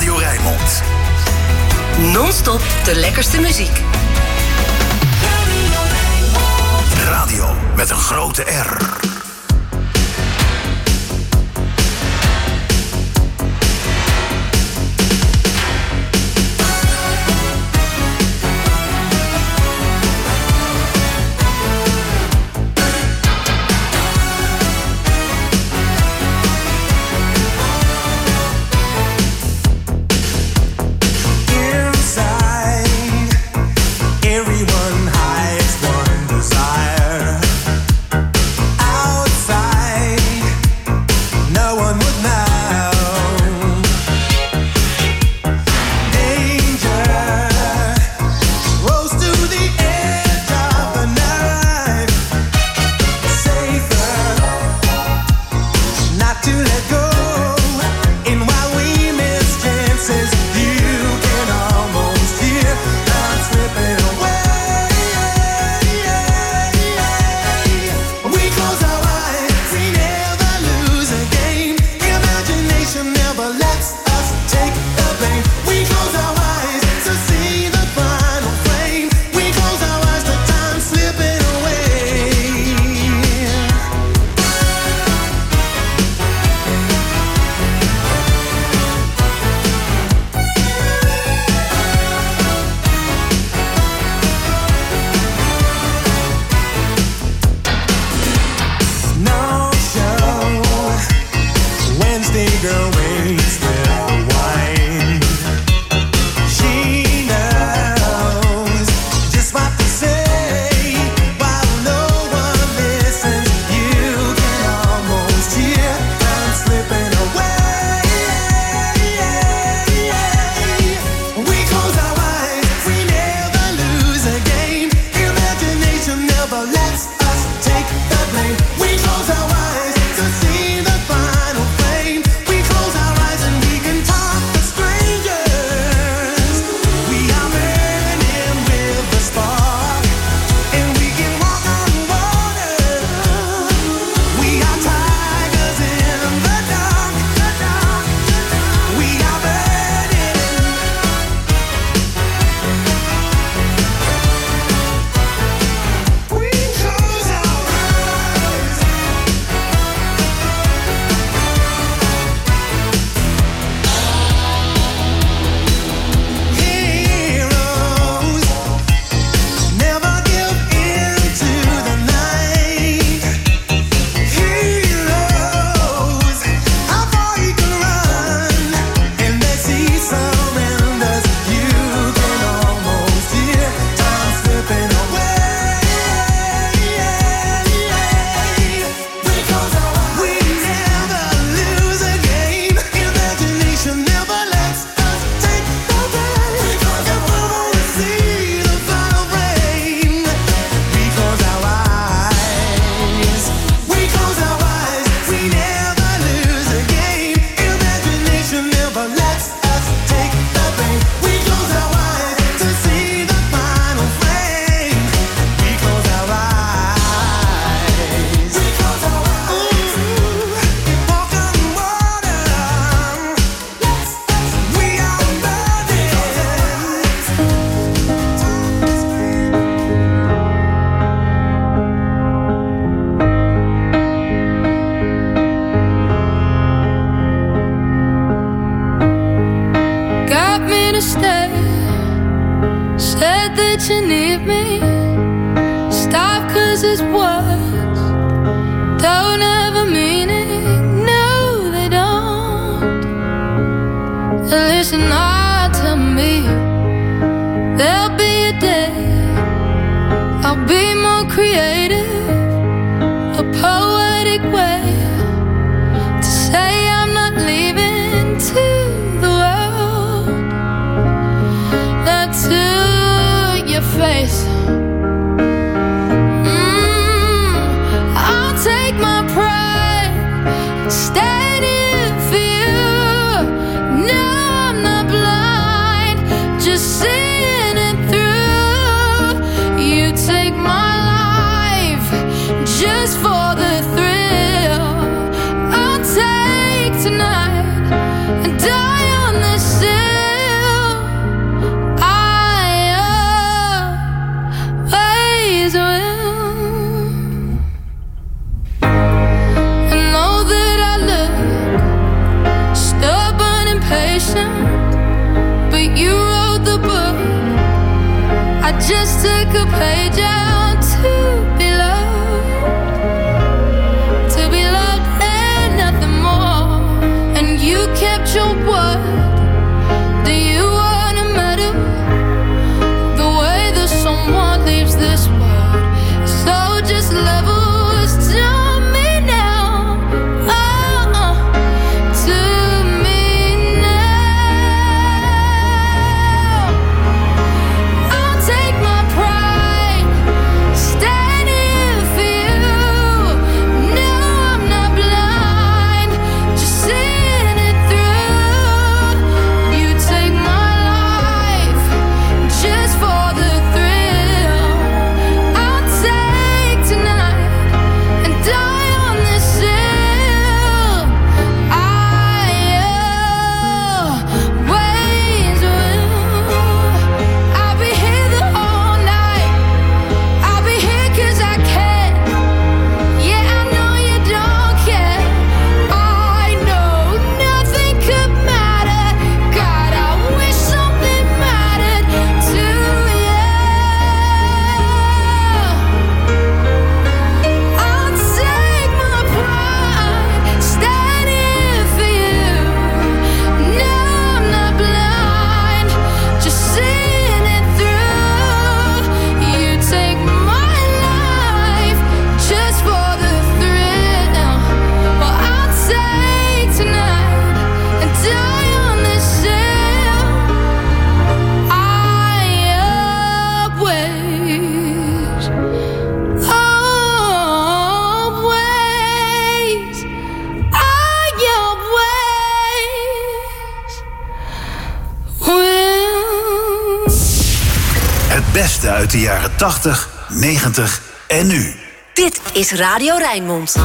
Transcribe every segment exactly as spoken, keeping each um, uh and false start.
Radio Rijnmond. Non-stop de lekkerste muziek. Radio met een grote R. Just seeing it through. You take my life. de jaren tachtig, negentig en nu. Dit is Radio Rijnmond.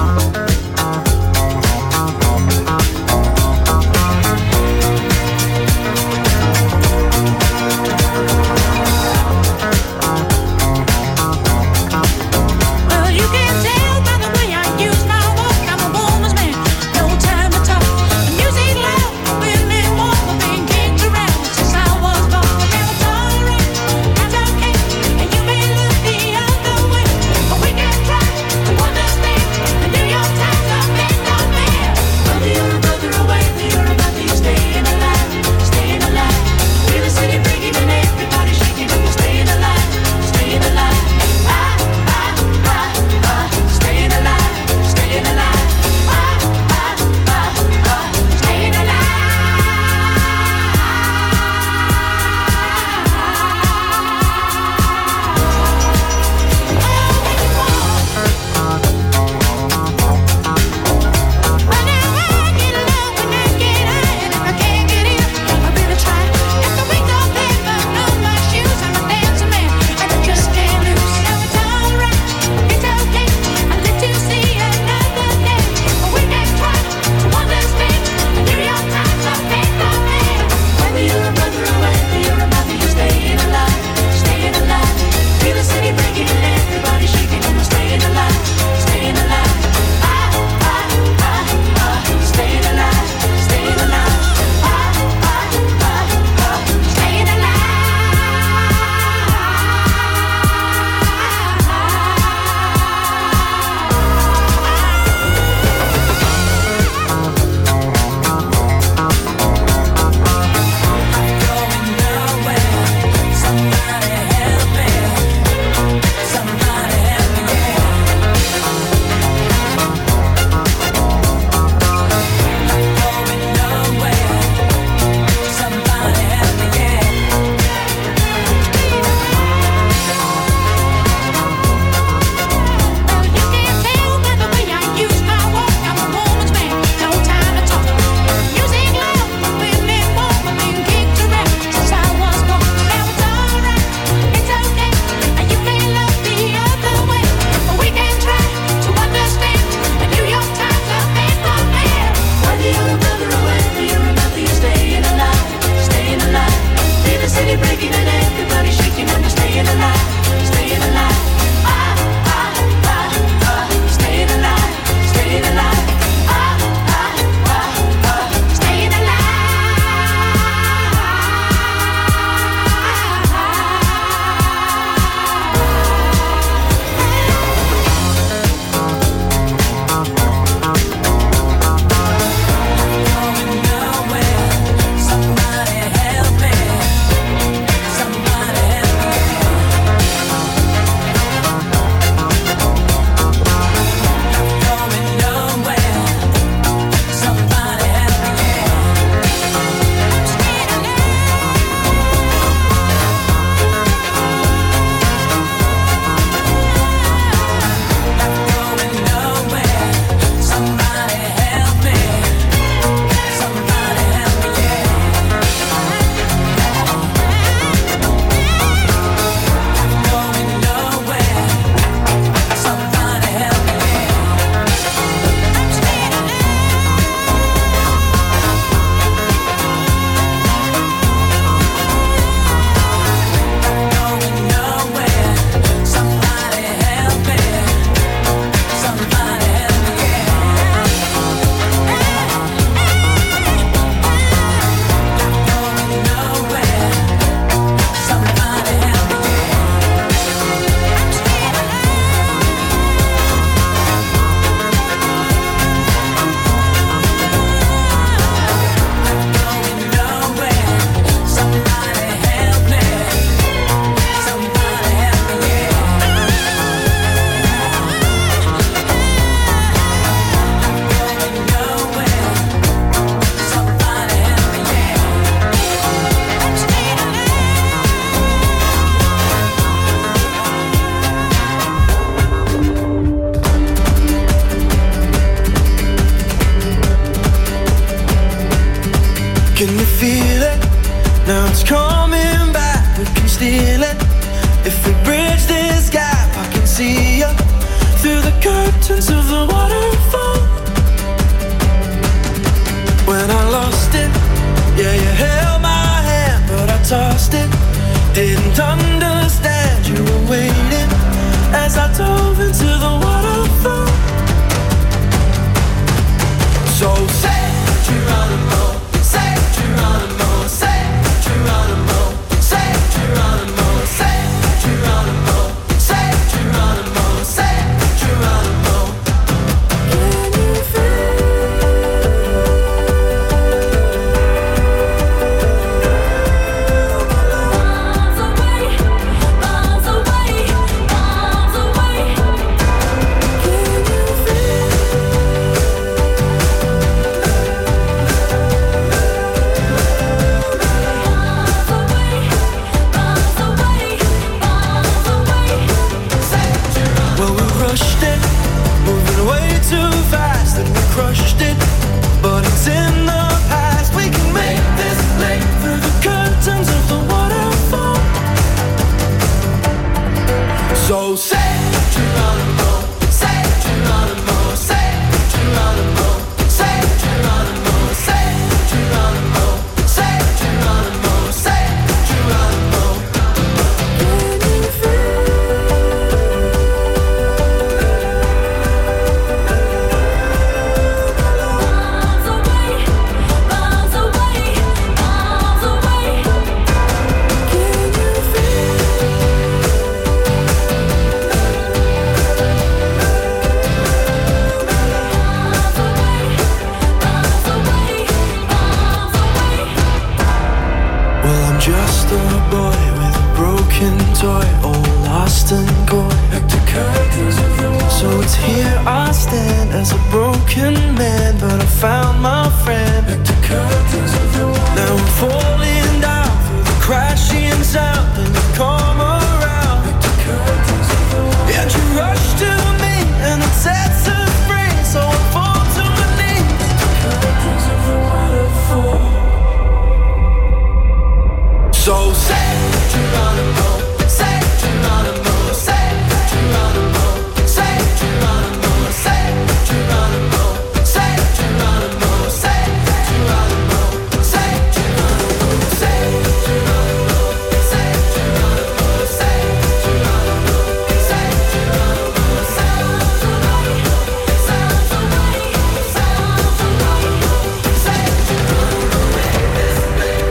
Can you feel it? Now it's coming back. We can steal it If we bridge this gap, I can see you through the curtains of the waterfall. When I lost it, yeah, you held my hand, but I tossed it. Didn't understand you were waiting as I dove into the waterfall. So say Geronimo, say Geronimo, say Geronimo, say Geronimo, say Geronimo, say Geronimo, say Geronimo. Can you feel? Crushed it, but it's in the past. We can make this leap through the curtains of the waterfall. So say Geronimo, say Geronimo, say Geronimo, say Geronimo, say Geronimo, say Geronimo, say Geronimo. Can you feel? Just a boy with a broken toy, all lost and coy. So it's here I stand as a broken man, but I found my friend. Now I'm falling down through the crashing sound, and you come around. And you rush to me, and it sets us free. So I fall to my knees. So say Geronimo, say Geronimo, say Geronimo, say Geronimo, say Geronimo, say Geronimo, say Geronimo, say Geronimo, say Geronimo, say Geronimo, say Geronimo, say Geronimo, sounds right, sounds right, sounds right, say Geronimo, make this big.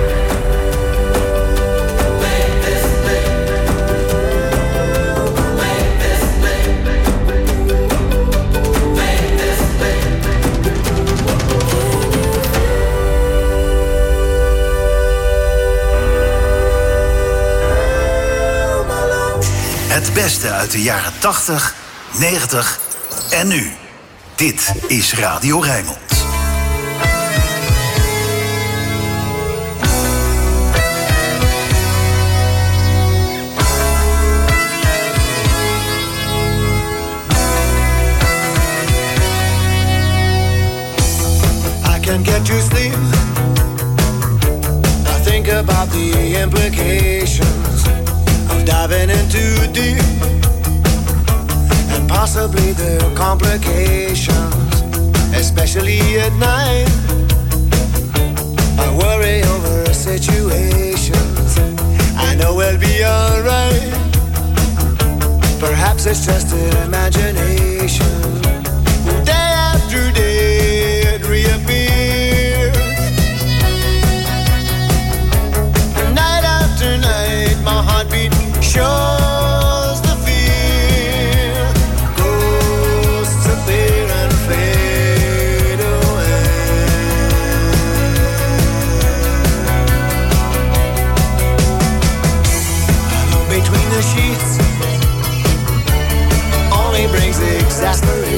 Het beste uit de jaren tachtig, negentig en nu. Dit is Radio Rijnmond. I can't get to sleep. I think about the implications of diving in too deep, and possibly the complications, especially at night. I worry over situations. I know we'll be alright. Perhaps it's just an imagination. Day after day it reappears, and night after night my heartbeat shows the fear. Ghosts appear and fade away. Between the sheets only brings exasperation.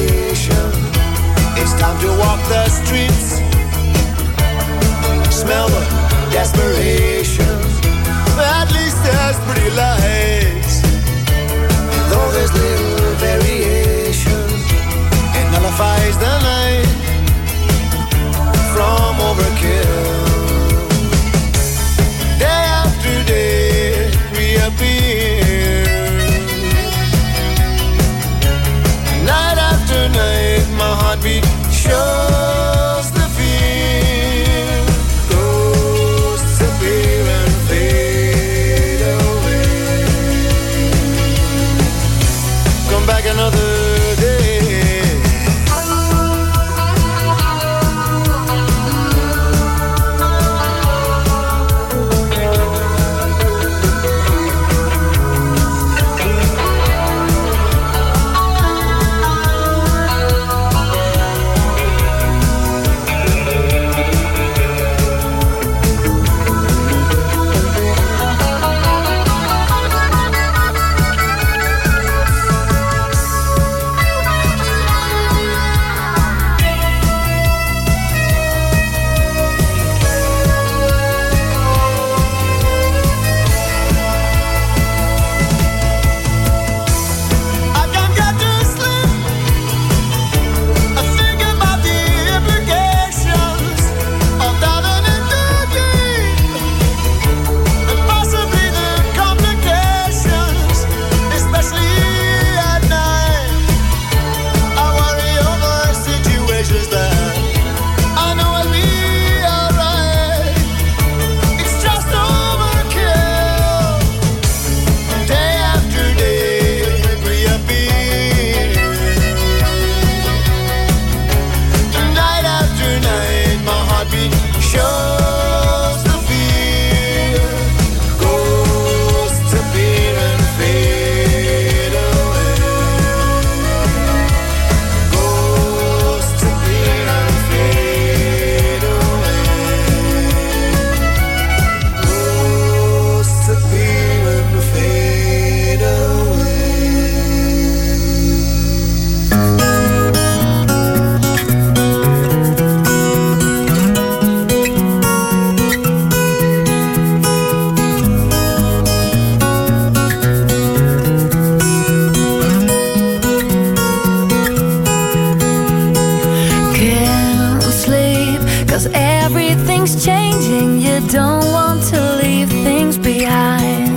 everything's changing. You don't want to leave things behind.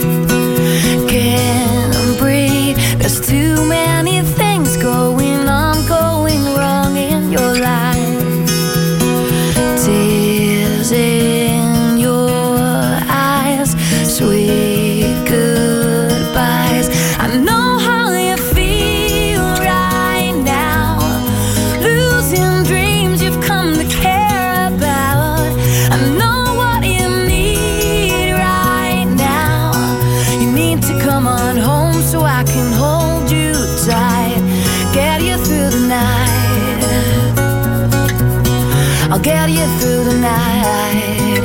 Can't breathe, there's too many things going on, going wrong in your life. Tears in your eyes, sweet goodbyes. I know how you feel right now, losing dreams you've come to care about. I know what you need right now. You need to come on home so I can hold you tight, get you through the night. I'll get you through the night.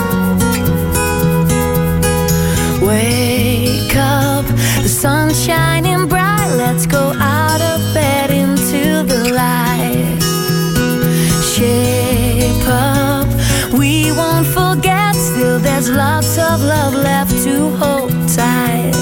Wake up, the sun's shining bright. Let's go out of bed into the light. Shape up, we won't forget. Still there's lots of love left to hold tight.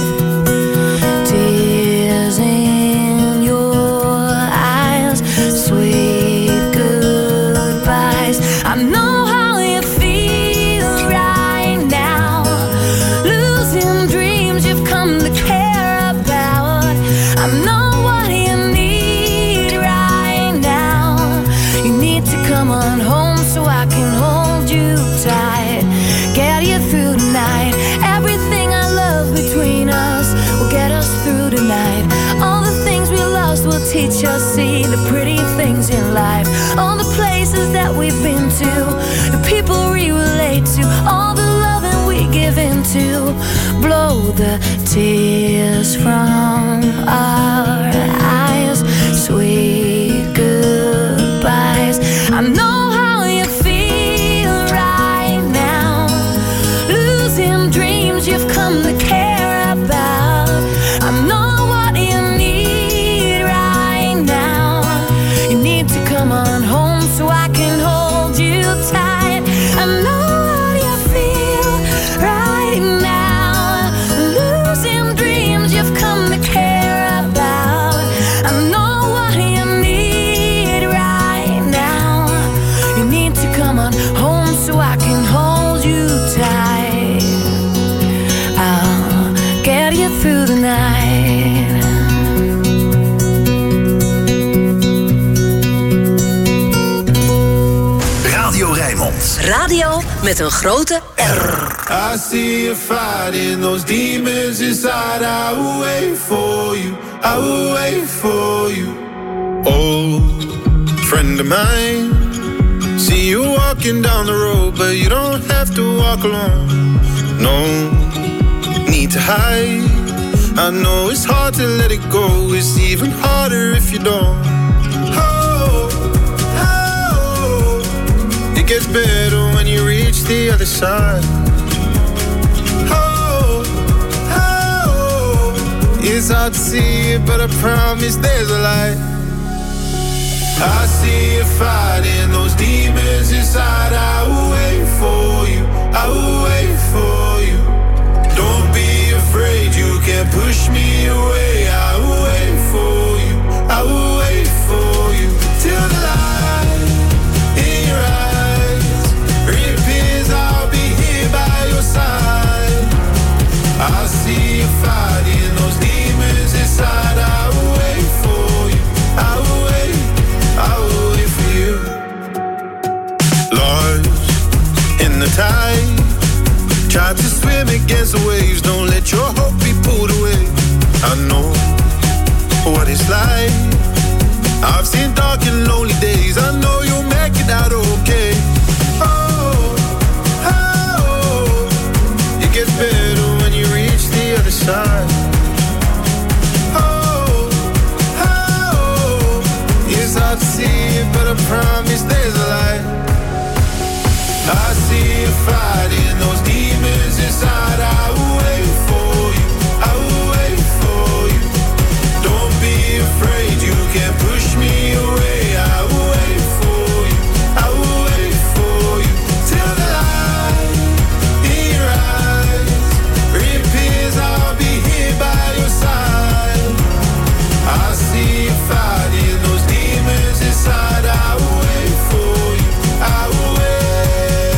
Tears in your eyes, sweet goodbyes. I know how you feel right now, losing dreams you've come to care about. I know what you need right now. You need to come on home so I can hold you tight, get you through the night. Everything I love between us will get us through the night. All the things we lost will teach us, see the pretty things in life. All the places that we've been to, the people we relate to, all the loving we give into. Blow the tears from our eyes, sweet goodbyes. I know how you feel right now, losing dreams you've come to care about. I know what you need right now. You need to come on home so I can hold you tight. I know what you feel right now, losing dreams you've come to care about. I know what you need right now. You need to come on home so I can hold you tight. I'll get you through the night. Radio Rijnmond. Radio met een grote R. I see you fighting those demons inside. I will wait for you, I will wait for you. Old friend of mine, see you walking down the road, but you don't have to walk alone. No need to hide. I know it's hard to let it go. It's even harder if you don't. Oh, oh, it gets better when you reach the other side. Oh, oh, it's hard to see it, but I promise there's a light. I see you fighting those demons inside. I will wait for you, I will wait for you. Don't be afraid, you can't push me away. I will wait for you, I will wait for you. Till the light in your eyes reappears, I'll be here by your side. I see you fighting those demons inside. I will wait for you, I will wait, I will wait for you. Lost in the tide, try to swim against the waves. Don't let your hope be pulled away. I know what it's like. I've seen dark and lonely days. I know you'll make it out okay. Oh, oh, it gets better when you reach the other side. Oh, oh, it's hard to see it, but I promise there's a light. I see you fighting those demons inside. I will wait for you, I will wait for you. Don't be afraid, you can't push me away. I will wait for you, I will wait for you. Till the light in your eyes reappears, I'll be here by your side. I see you fighting those demons inside. I will wait for you, I will wait.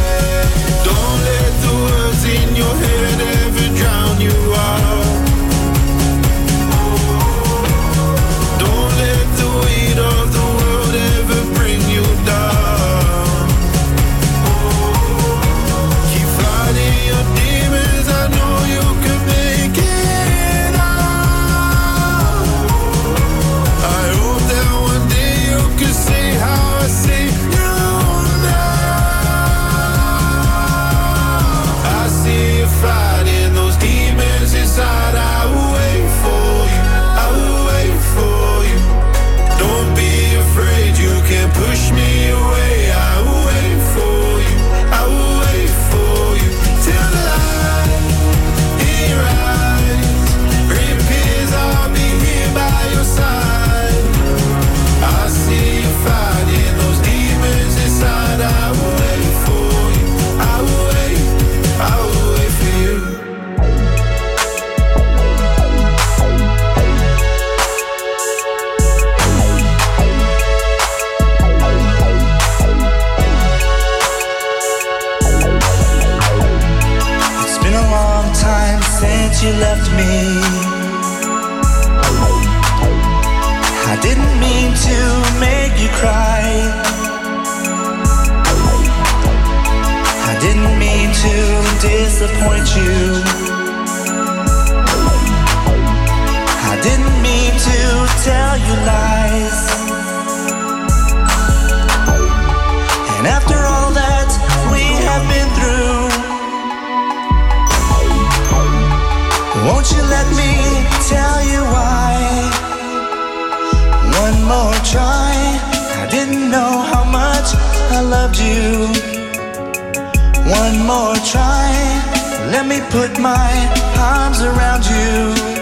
One more try, let me put my arms around you.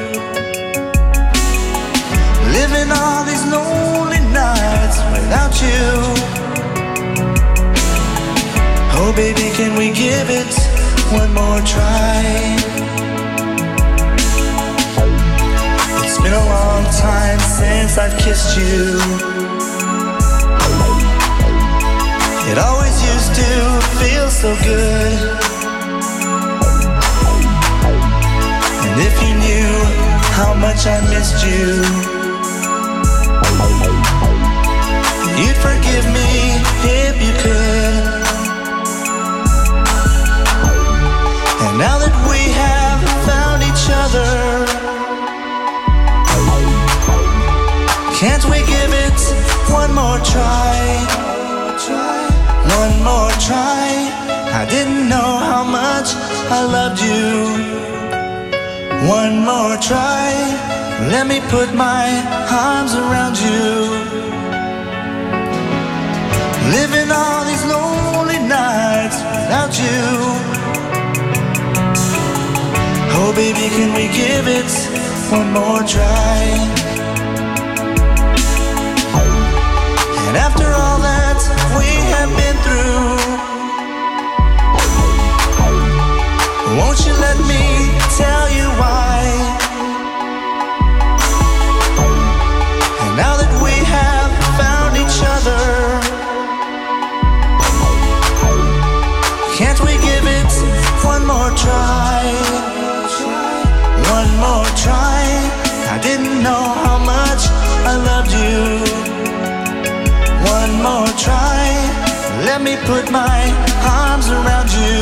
Living all these lonely nights without you. Oh baby, can we give it one more try? It's been a long time since I've kissed you. It always used to feel so good. And if you knew how much I missed you, you'd forgive me if you could. And now that we have found each other, can't we give it one more try? One more try. I didn't know how much I loved you. One more try. Let me put my arms around you. Living all these lonely nights without you. Oh baby, can we give it one more try? And after all that we have been through, won't you let me tell you why? And now that we have found each other, can't we give it one more try? One more try. I didn't know how much I loved you. One more try. Let me put my arms around you.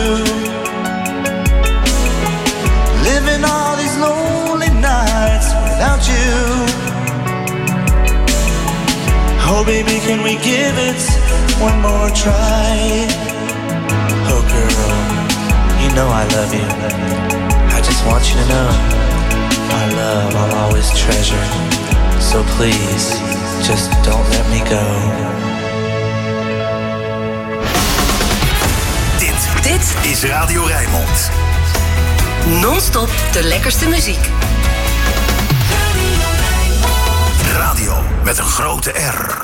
Living all these lonely nights without you. Oh baby, can we give it one more try? Oh girl, you know I love you. I just want you to know our love I'll always treasure. So please, just don't let me go. Dit, dit is Radio Rijnmond. Non-stop de lekkerste muziek. Radio met een grote R.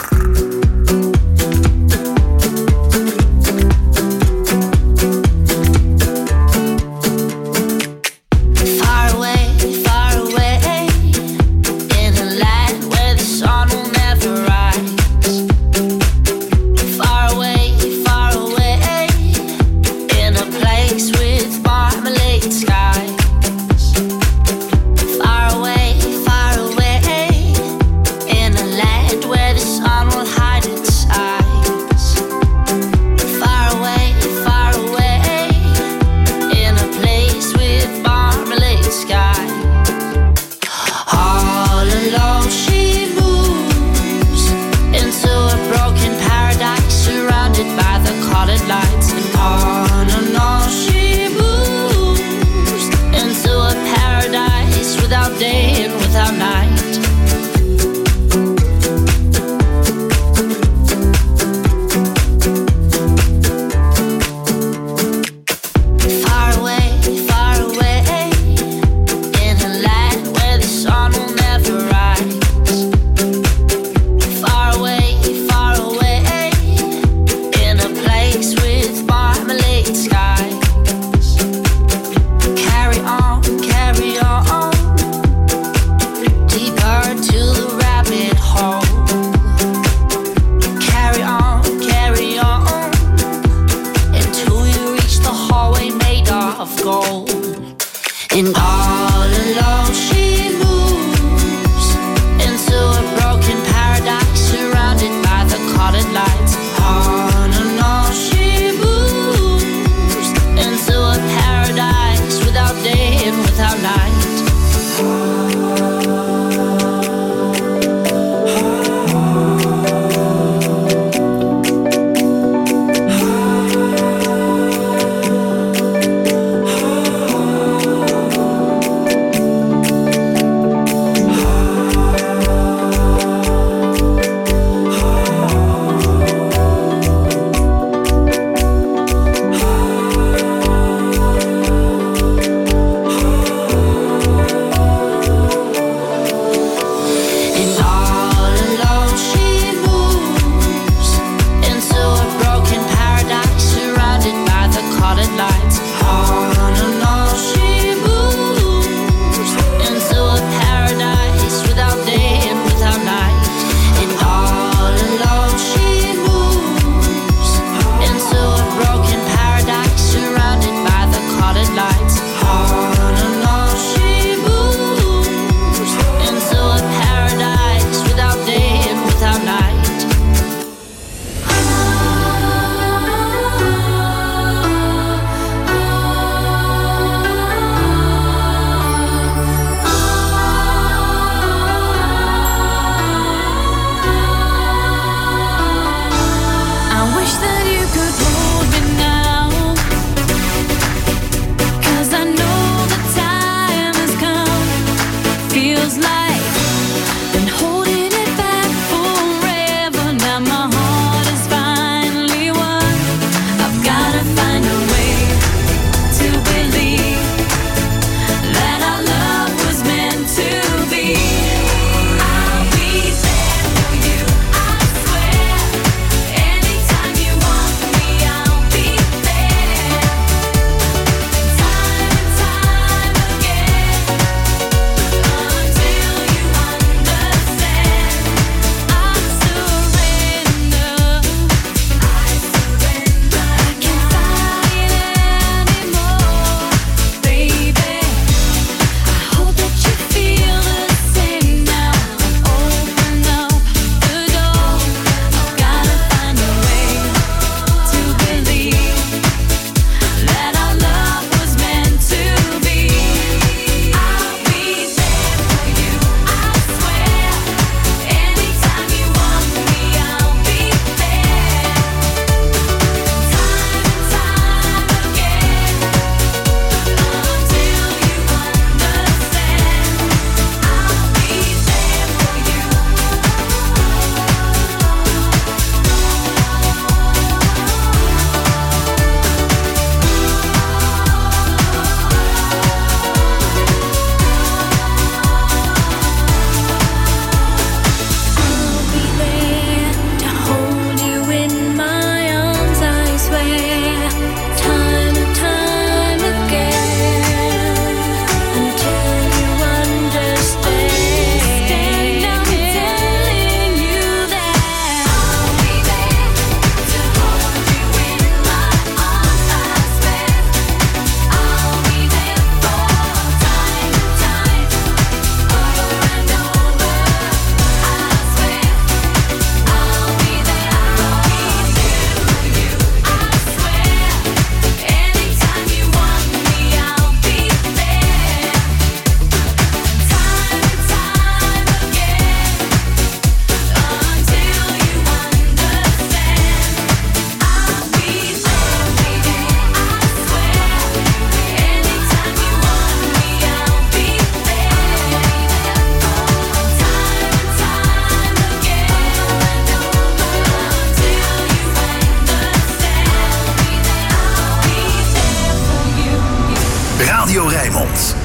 Radio Rijnmond.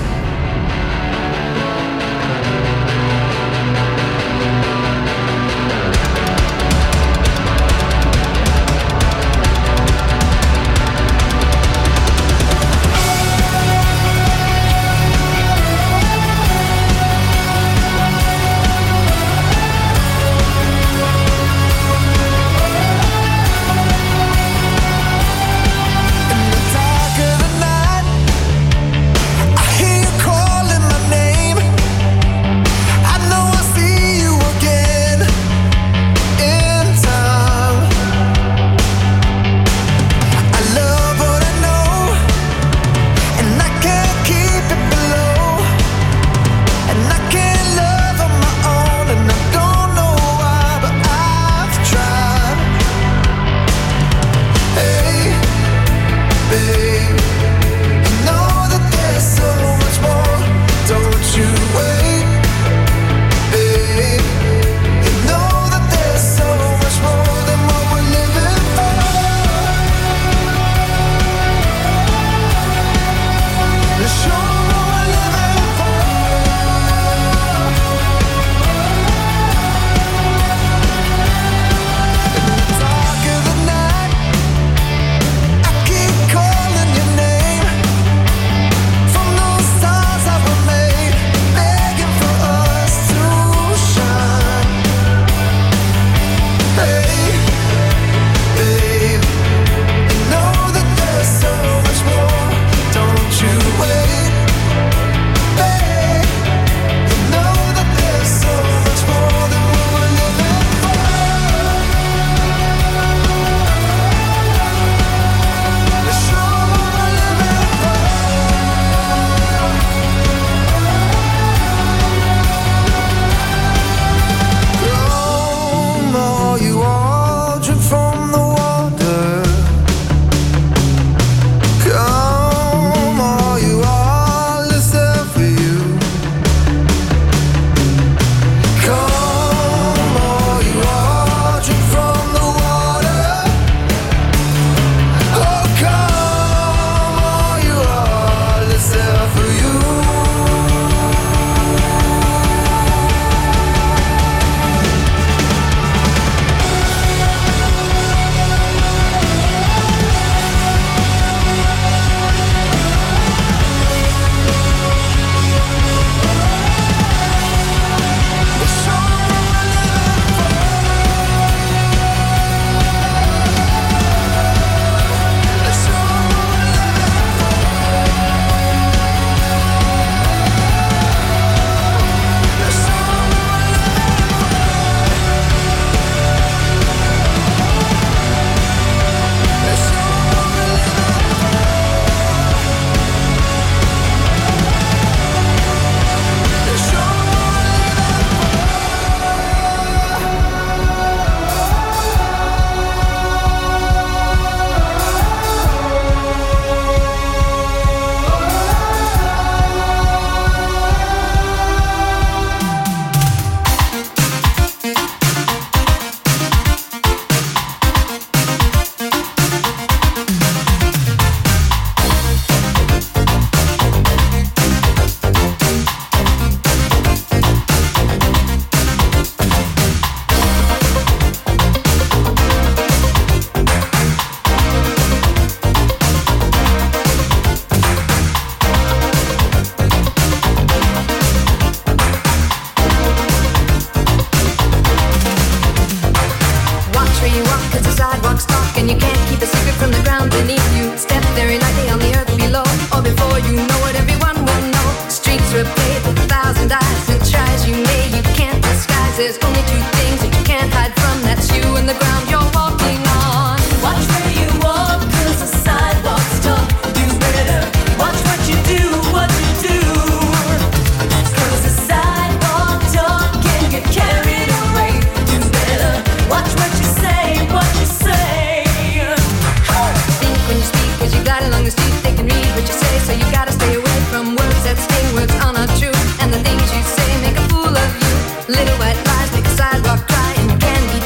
Little white lies make a sidewalk dry and candy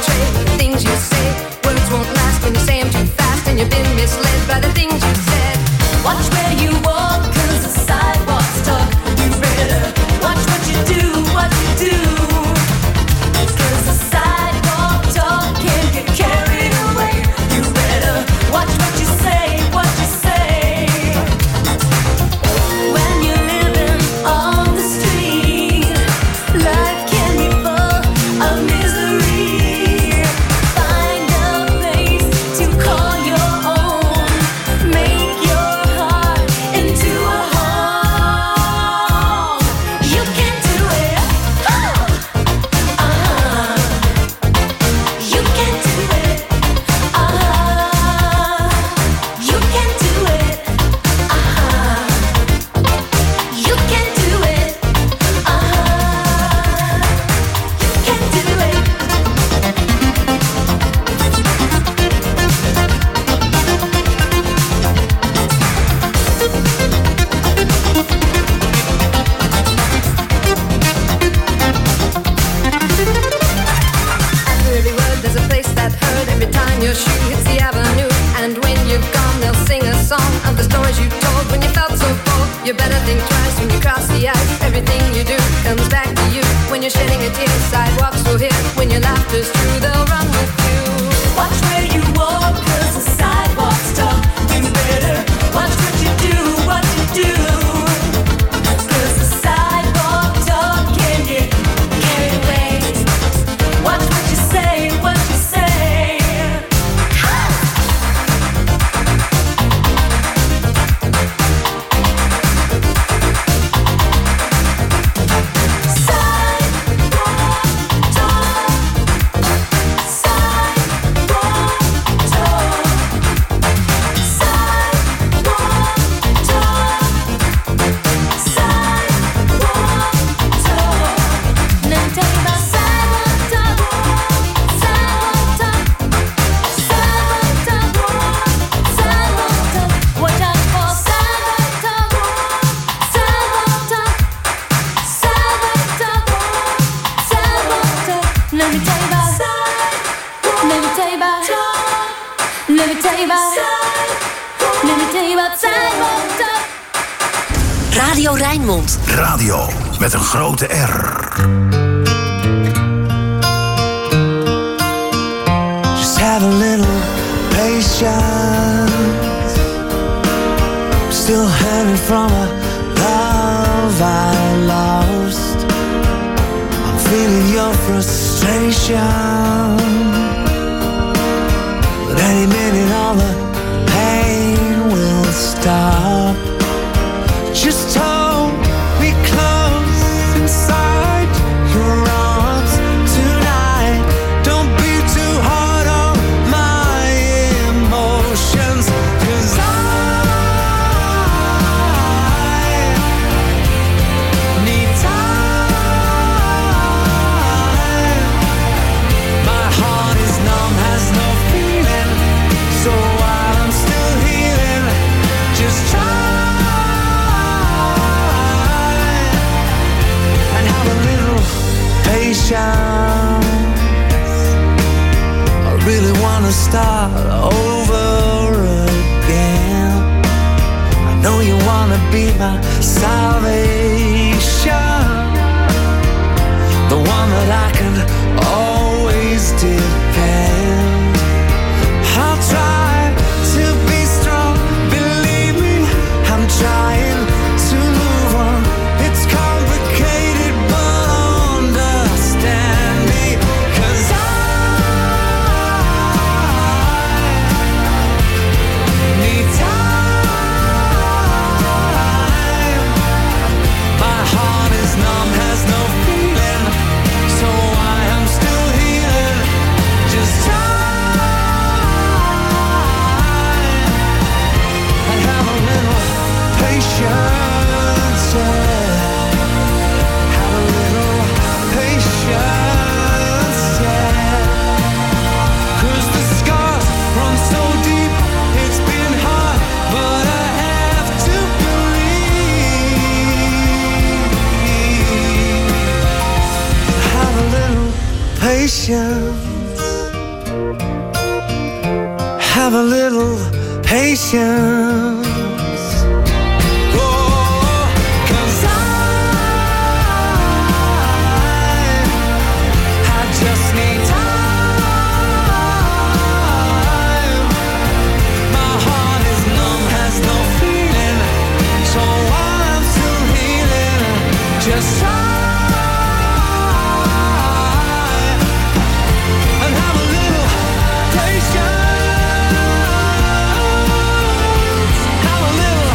You better think twice when you cross the ice. Everything you do comes back to you. When you're shedding a tear, sidewalks will hit. When your laughter's true, they'll run with you. Watch where you walk, cause the sidewalks talk. Do better. Watch what you do, what you do. Cause the sidewalk talk can get carried away. Watch what you say, what you say. Radio Rijnmond. Radio met een grote R. Just have a little patience. I'm still hanging from a love I lost. I'm feeling your frustration. But any minute all the pain will stop. Just hold me close inside your arms tonight. Don't be too hard on my emotions, 'cause I need time. My heart is numb, has no feeling. So while I'm still healing, just try. I really wanna start over again. I know you wanna be my salvation, the one that I can always depend. I'll try to be strong, believe me, I'm trying to move on. It's complicated, but understand me, 'cause I need time. My heart is numb, has no feeling, so I am still healing. Just time and have a little patience, yeah. Have a little patience, yeah. 'Cause the scars run so deep, it's been hard, but I have to believe. Have a little patience. Have a little patience. Oh, 'cause I I just need time. My heart is numb, has no feeling, so I'm still healing. Just try and have a little patience. Have a little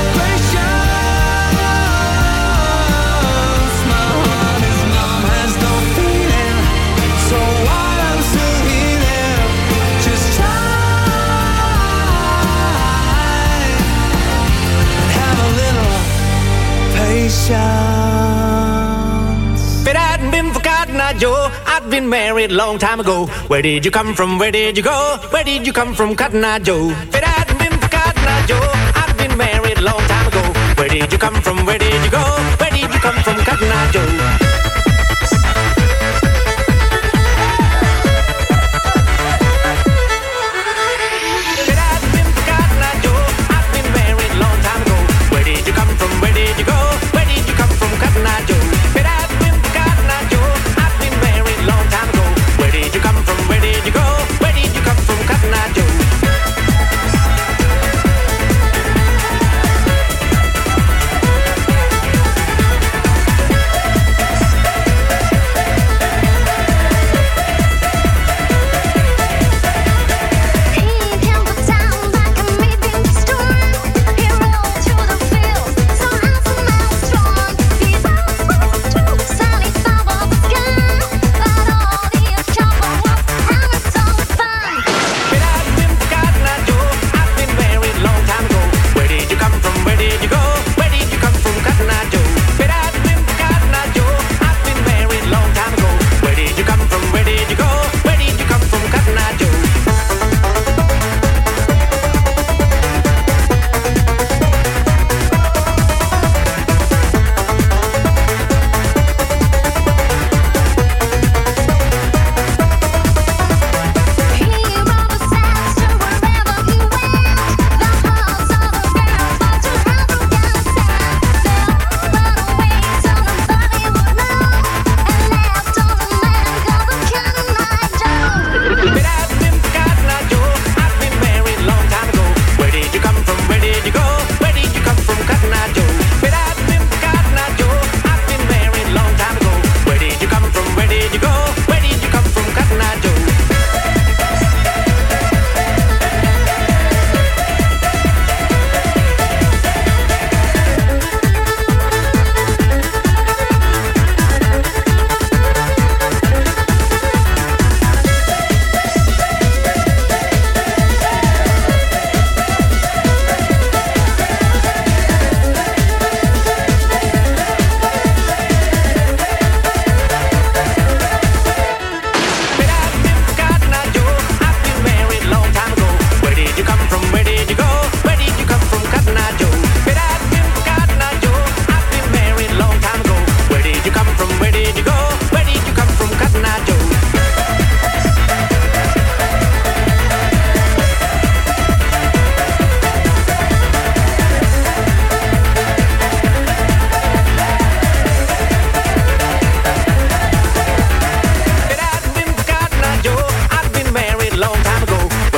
patience. My heart is numb, has no feeling, so while I'm still healing, just try and have a little patience. If it hadn't been for Cotton Eye Joe, I'd been married a long time ago. Where did you come from? Where did you go? Where did you come from, Cotton Eye Joe? If it hadn't been for Cotton Eye Joe, I'd been married a long time ago. Where did you come from? Where did you go? Where did you come from, Cotton Eye Joe? If it hadn't been for Cotton Eye Joe, I'd been married a long time ago. Where did you come from?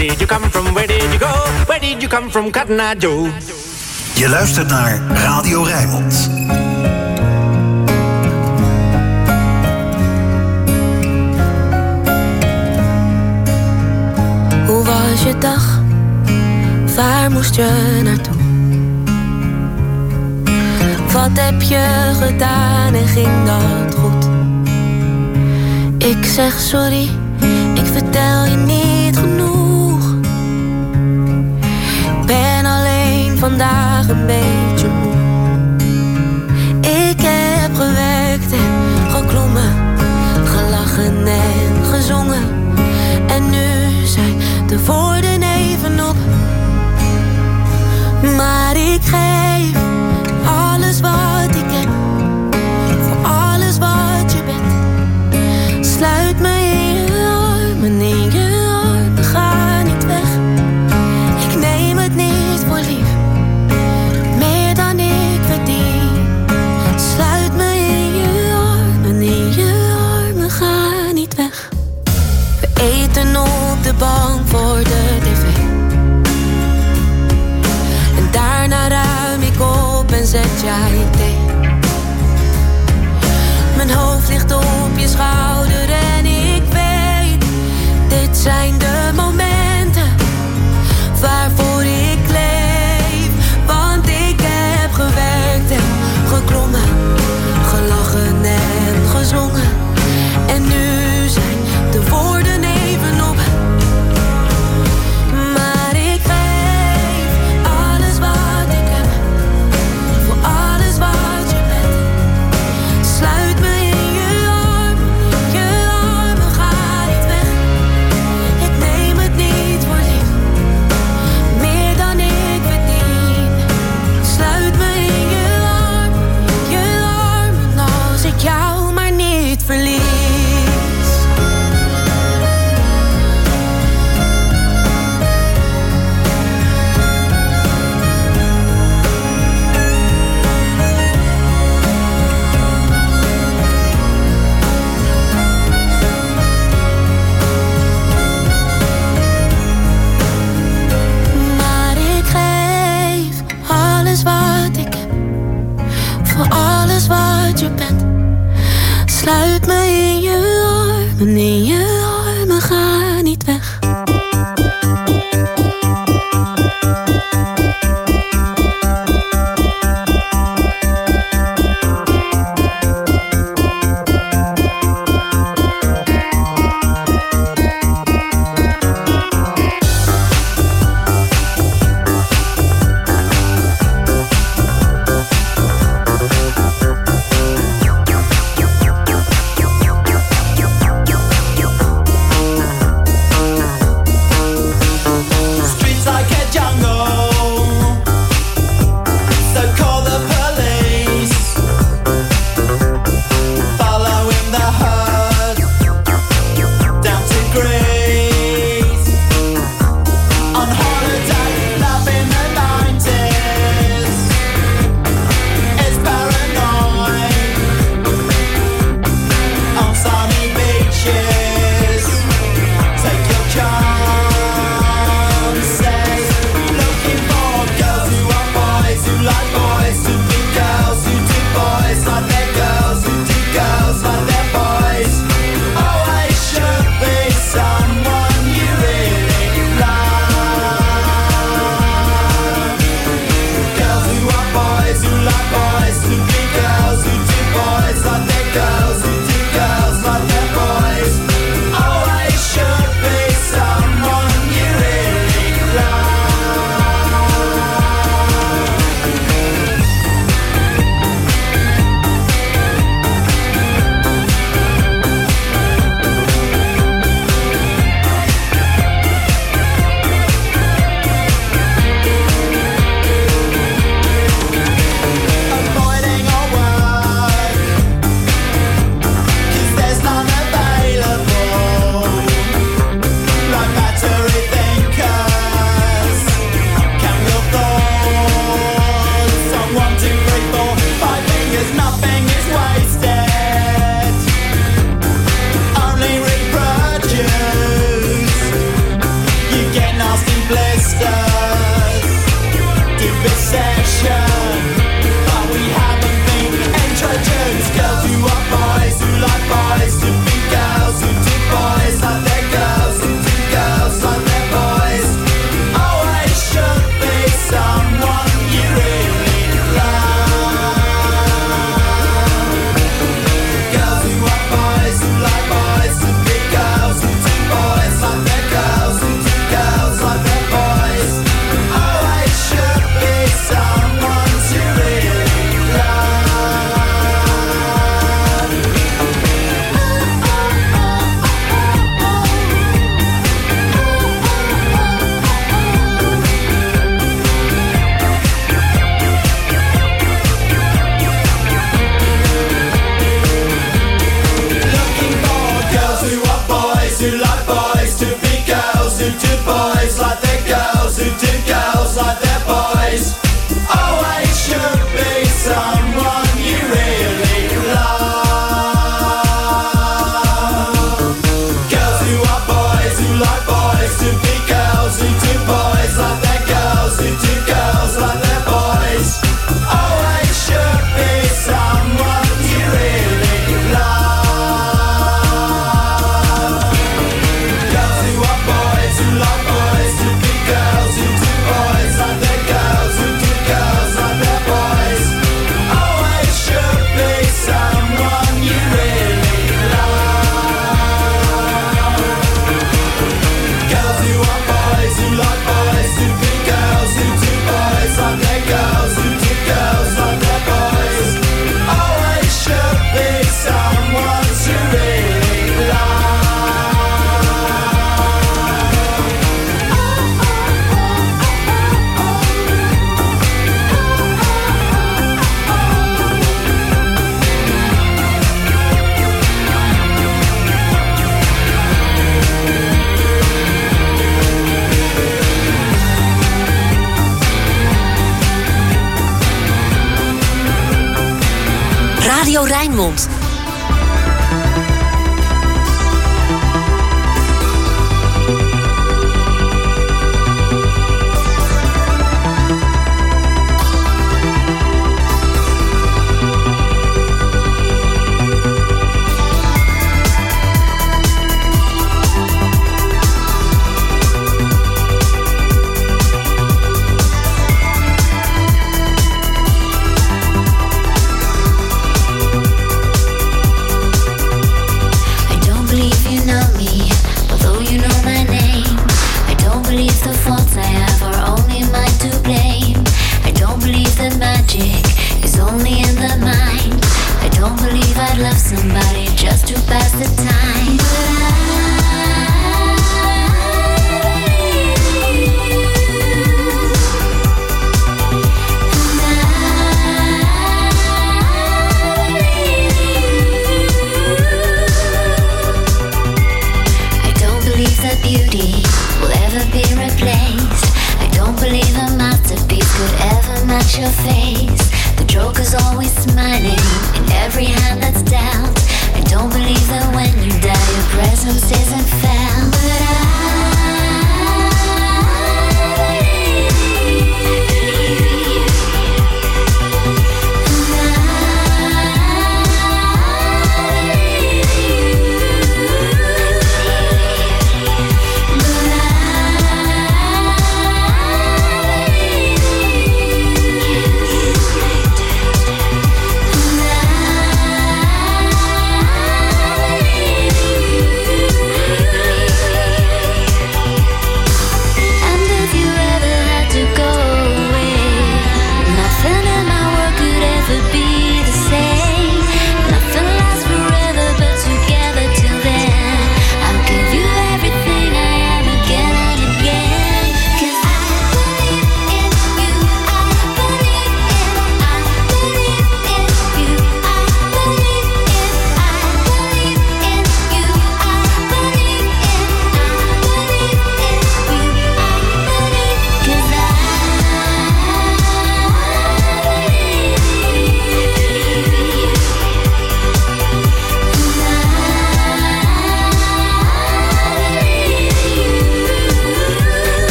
Where did you come from? Where did you go? Where did you come from, Cotton Eye Joe? Je luistert naar Radio Rijnmond. Hoe was je dag? Waar moest je naartoe? Wat heb je gedaan en ging dat goed? Ik zeg sorry, ik vertel je niet genoeg. Ik ben alleen vandaag een beetje moe. Ik heb gewerkt en geklommen, gelachen en gezongen. En nu zijn de woorden even op. Maar ik geef alles wat ik heb, voor alles wat je bent. Sluit me in je armen, in je armen, ga niet weg. Ik neem het niet voor lief, meer dan ik verdien. Sluit me in je armen, in je armen, ga niet weg. We eten op de bank voor de tv. Daarna ruim ik op en zet jij thee. Mijn hoofd ligt op je schouder en ik weet, dit zijn de momenten waarvoor ik leef. Want ik heb gewerkt en geklommen, gelachen en gezongen. En nu zijn de woorden even op. Maar ik geef alles wat ik heb, voor alles wat je bent. Sluit me in je armen, in je armen, ga niet weg. Ik Radio Rijnmond. Love somebody just to pass the time, but I don't believe that beauty will ever be replaced. I don't believe a masterpiece could ever match your face.